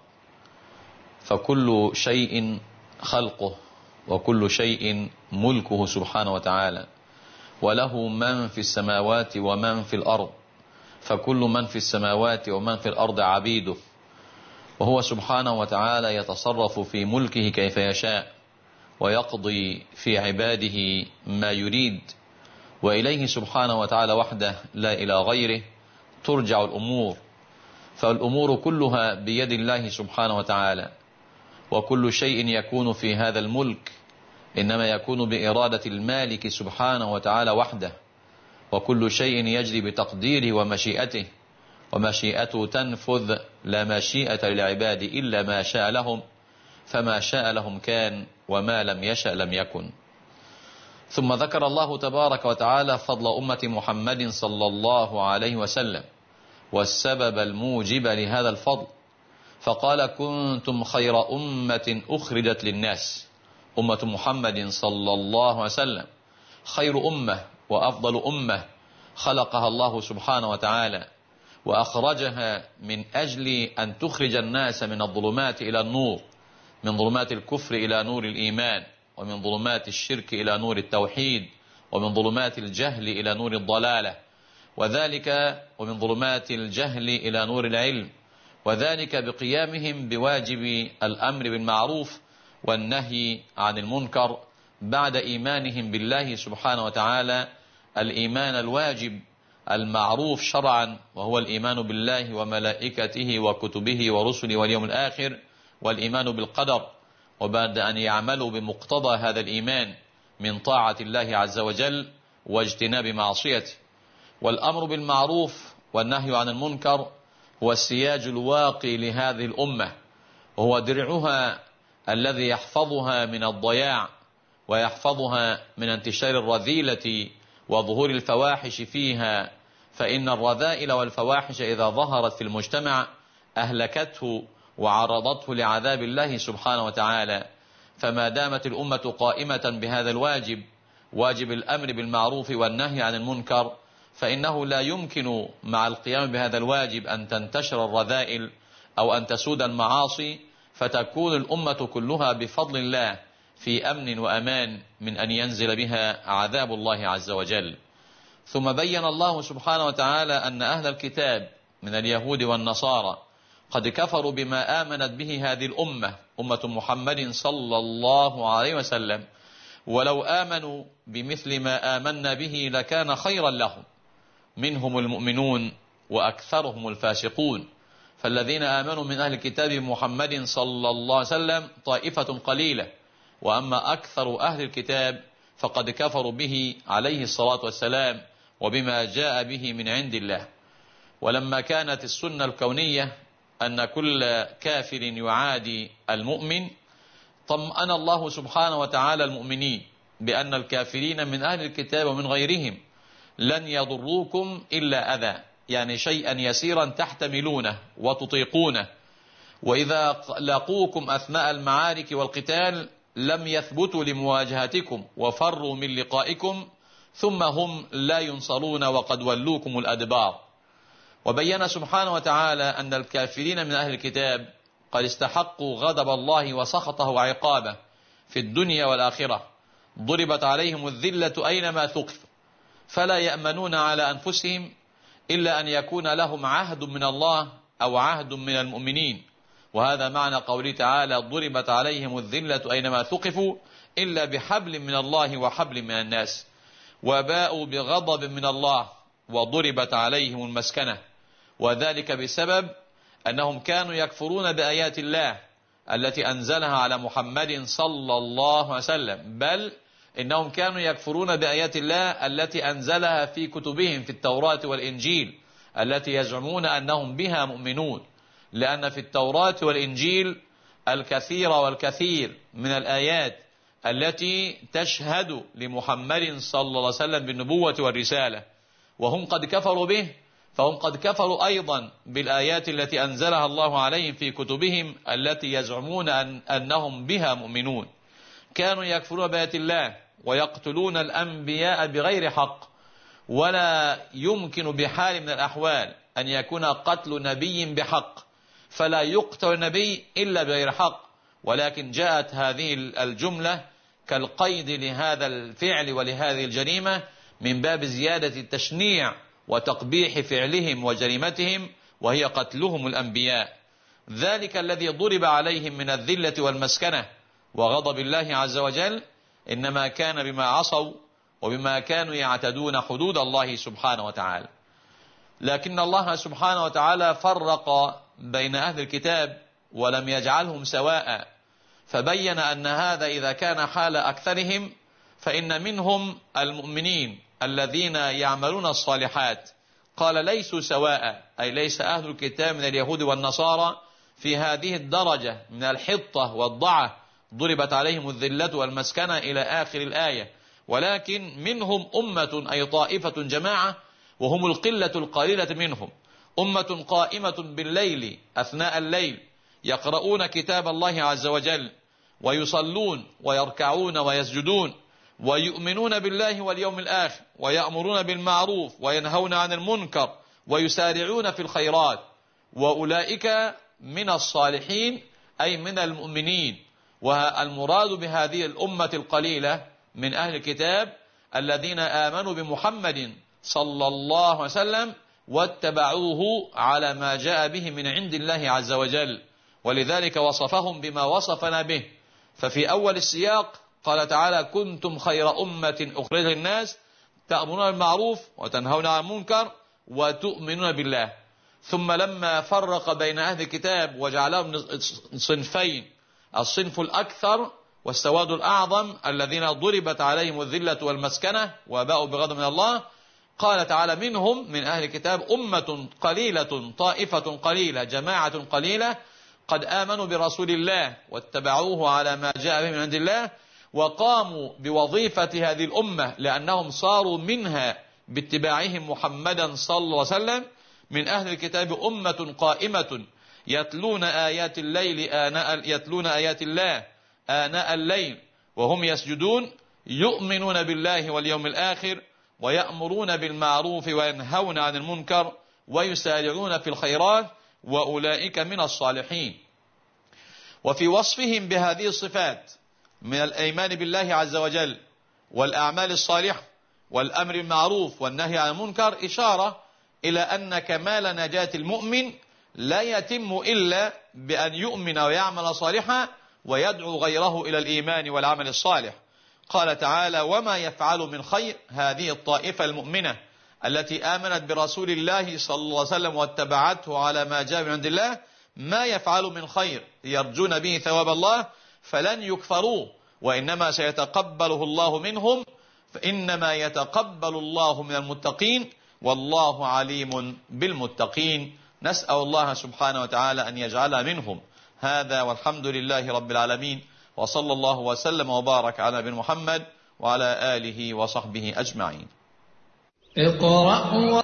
فكل شيء خلقه وكل شيء ملكه سبحانه وتعالى، وله من في السماوات ومن في الأرض، فكل من في السماوات ومن في الأرض عبيده، وهو سبحانه وتعالى يتصرف في ملكه كيف يشاء ويقضي في عباده ما يريد، وإليه سبحانه وتعالى وحده لا إلى غيره ترجع الأمور. فالأمور كلها بيد الله سبحانه وتعالى، وكل شيء يكون في هذا الملك إنما يكون بإرادة المالك سبحانه وتعالى وحده، وكل شيء يجري بتقديره ومشيئته، ومشيئته تنفذ، لا مشيئة للعباد إلا ما شاء لهم، فما شاء لهم كان وما لم يشأ لم يكن. ثم ذكر الله تبارك وتعالى فضل أمة محمد صلى الله عليه وسلم والسبب الموجب لهذا الفضل، فقال: كنتم خير أمة أخرجت للناس. أمة محمد صلى الله عليه وسلم خير أمة وأفضل أمة خلقها الله سبحانه وتعالى، وأخرجها من أجل أن تخرج الناس من الظلمات إلى النور، من ظلمات الكفر إلى نور الإيمان، ومن ظلمات الشرك إلى نور التوحيد، ومن ظلمات الجهل إلى نور الضلالة، ومن ظلمات الجهل إلى نور العلم، وذلك بقيامهم بواجب الأمر بالمعروف والنهي عن المنكر بعد إيمانهم بالله سبحانه وتعالى الإيمان الواجب المعروف شرعا، وهو الإيمان بالله وملائكته وكتبه ورسله واليوم الآخر، والإيمان بالقدر، وبعد أن يعملوا بمقتضى هذا الإيمان من طاعة الله عز وجل واجتناب معصيته. والأمر بالمعروف والنهي عن المنكر هو السياج الواقي لهذه الأمة، وهو درعها الذي يحفظها من الضياع ويحفظها من انتشار الرذيلة وظهور الفواحش فيها، فإن الرذائل والفواحش إذا ظهرت في المجتمع أهلكته وعرضته لعذاب الله سبحانه وتعالى. فما دامت الأمة قائمة بهذا الواجب، واجب الأمر بالمعروف والنهي عن المنكر، فإنه لا يمكن مع القيام بهذا الواجب أن تنتشر الرذائل أو أن تسود المعاصي، فتكون الأمة كلها بفضل الله في أمن وأمان من أن ينزل بها عذاب الله عز وجل. ثم بين الله سبحانه وتعالى أن أهل الكتاب من اليهود والنصارى قد كفروا بما آمنت به هذه الأمة، أمة محمد صلى الله عليه وسلم، ولو آمنوا بمثل ما آمنا به لكان خيرا لهم، منهم المؤمنون وأكثرهم الفاسقون. فالذين آمنوا من أهل الكتاب محمد صلى الله عليه وسلم طائفة قليلة، وأما أكثر أهل الكتاب فقد كفروا به عليه الصلاة والسلام وبما جاء به من عند الله. ولما كانت السنة الكونية أن كل كافر يعادي المؤمن، طمأن الله سبحانه وتعالى المؤمنين بأن الكافرين من أهل الكتاب ومن غيرهم لن يضروكم إلا أذى، يعني شيئا يسيرا تحتملونه وتطيقونه، وإذا لقوكم أثناء المعارك والقتال لم يثبتوا لمواجهتكم وفروا من لقائكم، ثم هم لا ينصرون وقد ولوكم الأدبار. وبين سبحانه وتعالى أن الكافرين من أهل الكتاب قد استحقوا غضب الله وسخطه وعقابه في الدنيا والآخرة، ضربت عليهم الذلة أينما ثقفوا، فلا يأمنون على أنفسهم إلا أن يكون لهم عهد من الله أو عهد من المؤمنين، وهذا معنى قوله تعالى: ضربت عليهم الذلة أينما ثقفوا إلا بحبل من الله وحبل من الناس، وباءوا بغضب من الله وضربت عليهم المسكنة، وذلك بسبب أنهم كانوا يكفرون بآيات الله التي أنزلها على محمد صلى الله عليه وسلم، بل إنهم كانوا يكفرون بآيات الله التي أنزلها في كتبهم في التوراة والإنجيل التي يزعمون أنهم بها مؤمنون، لأن في التوراة والإنجيل الكثير والكثير من الآيات التي تشهد لمحمد صلى الله عليه وسلم بالنبوة والرسالة، وهم قد كفروا به، فهم قد كفروا أيضا بالآيات التي أنزلها الله عليهم في كتبهم التي يزعمون أنهم بها مؤمنون. كانوا يكفرون بآيات الله ويقتلون الأنبياء بغير حق، ولا يمكن بحال من الأحوال أن يكون قتل نبي بحق، فلا يقتل نبي إلا بغير حق، ولكن جاءت هذه الجملة كالقيد لهذا الفعل ولهذه الجريمة من باب زيادة التشنيع وتقبيح فعلهم وجريمتهم، وهي قتلهم الأنبياء. ذلك الذي ضرب عليهم من الذلة والمسكنة وغضب الله عز وجل إنما كان بما عصوا وبما كانوا يعتدون حدود الله سبحانه وتعالى. لكن الله سبحانه وتعالى فرق بين أهل الكتاب ولم يجعلهم سواء، فبين أن هذا إذا كان حال أكثرهم فإن منهم المؤمنين الذين يعملون الصالحات، قال ليسوا سواء، أي ليس أهل الكتاب من اليهود والنصارى في هذه الدرجة من الحطة والضعة ضربت عليهم الذلة والمسكنة إلى آخر الآية، ولكن منهم أمة أي طائفة جماعة، وهم القلة القليلة منهم، أمة قائمة بالليل أثناء الليل يقرؤون كتاب الله عز وجل ويصلون ويركعون ويسجدون ويؤمنون بالله واليوم الآخر ويأمرون بالمعروف وينهون عن المنكر ويسارعون في الخيرات، وأولئك من الصالحين أي من المؤمنين. والمراد بهذه الأمة القليلة من أهل الكتاب الذين آمنوا بمحمد صلى الله عليه وسلم واتبعوه على ما جاء به من عند الله عز وجل، ولذلك وصفهم بما وصفنا به. ففي أول السياق قال تعالى: كنتم خير أمة أخرجت للناس تأمرون بالمعروف وتنهون عن المنكر وتؤمنون بالله. ثم لما فرق بين أهل الكتاب وجعلهم صنفين، الصنف الأكثر والسواد الأعظم الذين ضربت عليهم الذلة والمسكنة وباءوا بغضب من الله، قال تعالى: منهم من أهل الكتاب أمة قليلة، طائفة قليلة، جماعة قليلة قد آمنوا برسول الله واتبعوه على ما جاء به من عند الله، وقاموا بوظيفة هذه الأمة لأنهم صاروا منها باتباعهم محمدا صلى الله عليه وسلم. من أهل الكتاب أمة قائمة يتلون آيات الله آناء الليل وهم يسجدون، يؤمنون بالله واليوم الآخر ويأمرون بالمعروف وينهون عن المنكر ويسارعون في الخيرات، وأولئك من الصالحين. وفي وصفهم بهذه الصفات من الإيمان بالله عز وجل والأعمال الصالحة والأمر بالمعروف والنهي عن المنكر إشارة إلى أن كمال نجاة المؤمن لا يتم إلا بأن يؤمن ويعمل صالحا ويدعو غيره إلى الإيمان والعمل الصالح. قال تعالى: وما يفعل من خير، هذه الطائفة المؤمنة التي آمنت برسول الله صلى الله عليه وسلم واتبعته على ما جاء من عند الله، ما يفعل من خير يرجون به ثواب الله فلن يكفروه، وإنما سيتقبله الله منهم، فإنما يتقبل الله من المتقين والله عليم بالمتقين. نسأل الله سبحانه وتعالى أن يجعلنا منهم. هذا والحمد لله رب العالمين، وصلى الله وسلم وبارك على نبينا محمد وعلى آله وصحبه أجمعين. اقرأ